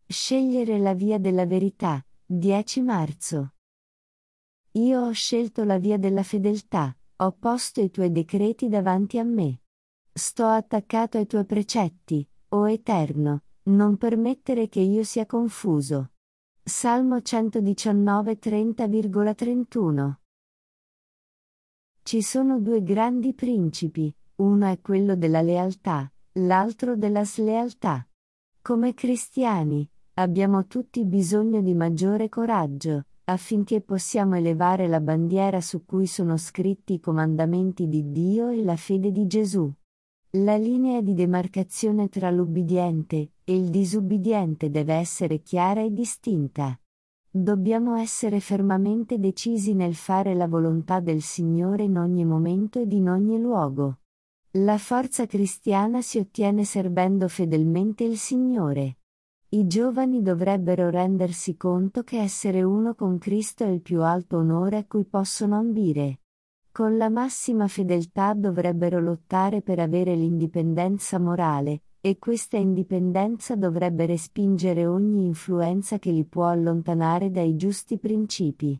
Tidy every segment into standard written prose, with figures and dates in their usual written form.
Scegliere la via della verità, 10 marzo. Io ho scelto la via della fedeltà, ho posto i tuoi decreti davanti a me. Sto attaccato ai tuoi precetti, o Eterno, non permettere che io sia confuso. Salmo 119 30,31. Ci sono due grandi principi, uno è quello della lealtà, l'altro della slealtà. Come cristiani, abbiamo tutti bisogno di maggiore coraggio, affinché possiamo elevare la bandiera su cui sono scritti i comandamenti di Dio e la fede di Gesù. La linea di demarcazione tra l'ubbidiente e il disubbidiente deve essere chiara e distinta. Dobbiamo essere fermamente decisi nel fare la volontà del Signore in ogni momento ed in ogni luogo. La forza cristiana si ottiene servendo fedelmente il Signore. I giovani dovrebbero rendersi conto che essere uno con Cristo è il più alto onore a cui possono ambire. Con la massima fedeltà dovrebbero lottare per avere l'indipendenza morale, e questa indipendenza dovrebbe respingere ogni influenza che li può allontanare dai giusti principi.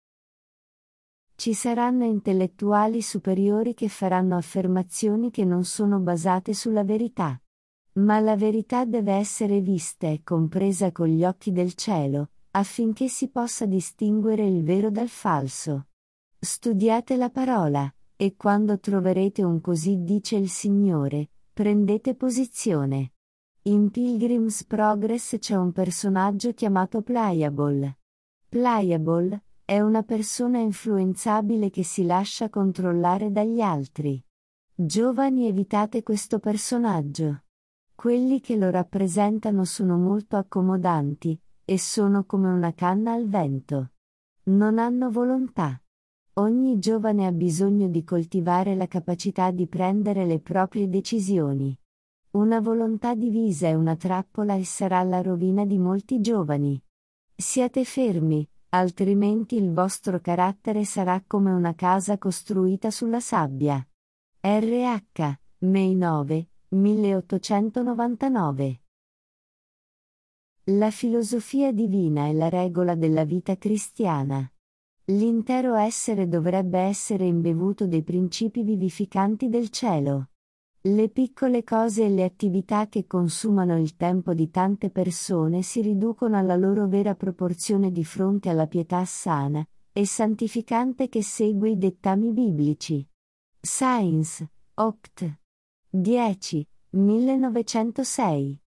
Ci saranno intellettuali superiori che faranno affermazioni che non sono basate sulla verità. Ma la verità deve essere vista e compresa con gli occhi del cielo, affinché si possa distinguere il vero dal falso. Studiate la parola, e quando troverete un così dice il Signore, prendete posizione. In Pilgrim's Progress c'è un personaggio chiamato Pliable. Pliable è una persona influenzabile che si lascia controllare dagli altri. Giovani, evitate questo personaggio. Quelli che lo rappresentano sono molto accomodanti, e sono come una canna al vento. Non hanno volontà. Ogni giovane ha bisogno di coltivare la capacità di prendere le proprie decisioni. Una volontà divisa è una trappola e sarà la rovina di molti giovani. Siate fermi, altrimenti il vostro carattere sarà come una casa costruita sulla sabbia. RH, May 9, 1899. La filosofia divina è la regola della vita cristiana. L'intero essere dovrebbe essere imbevuto dei principi vivificanti del cielo. Le piccole cose e le attività che consumano il tempo di tante persone si riducono alla loro vera proporzione di fronte alla pietà sana e santificante che segue i dettami biblici. Science, Oct. 10, 1906